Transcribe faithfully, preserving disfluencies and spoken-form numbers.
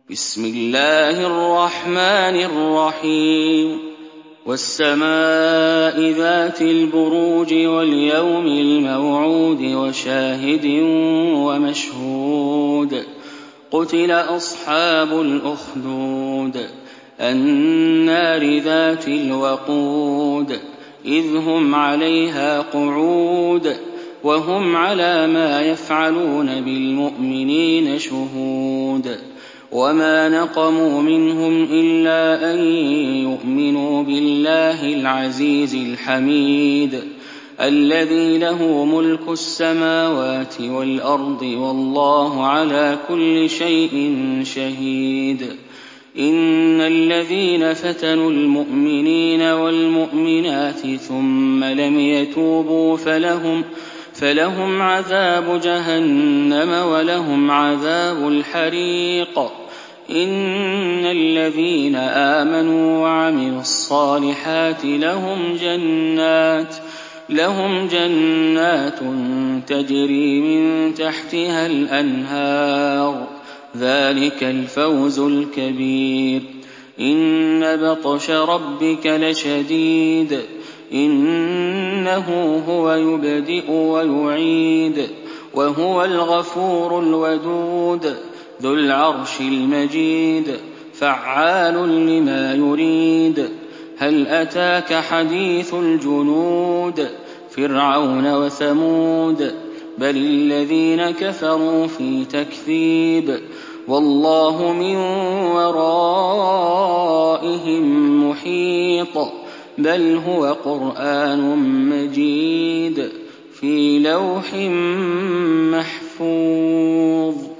بسم الله الرحمن الرحيم والسماء ذات البروج واليوم الموعود وشاهد ومشهود قتل أصحاب الأخدود النار ذات الوقود إذ هم عليها قعود وهم على ما يفعلون بالمؤمنين شهود وما نقموا منهم إلا أن يؤمنوا بالله العزيز الحميد الذي له ملك السماوات والأرض والله على كل شيء شهيد إن الذين فتنوا المؤمنين والمؤمنات ثم لم يتوبوا فلهم فلهم عذاب جهنم ولهم عذاب الحريق إن الذين آمنوا وعملوا الصالحات لهم جنات لهم جنات تجري من تحتها الأنهار ذلك الفوز الكبير إن بطش ربك لشديد إنه هو يبدئ ويعيد وهو الغفور الودود ذو العرش المجيد فعال لما يريد هل أتاك حديث الجنود فرعون وثمود بل الذين كفروا في تكذيب والله من ورائهم محيط بل هو قرآن مجيد في لوح محفوظ.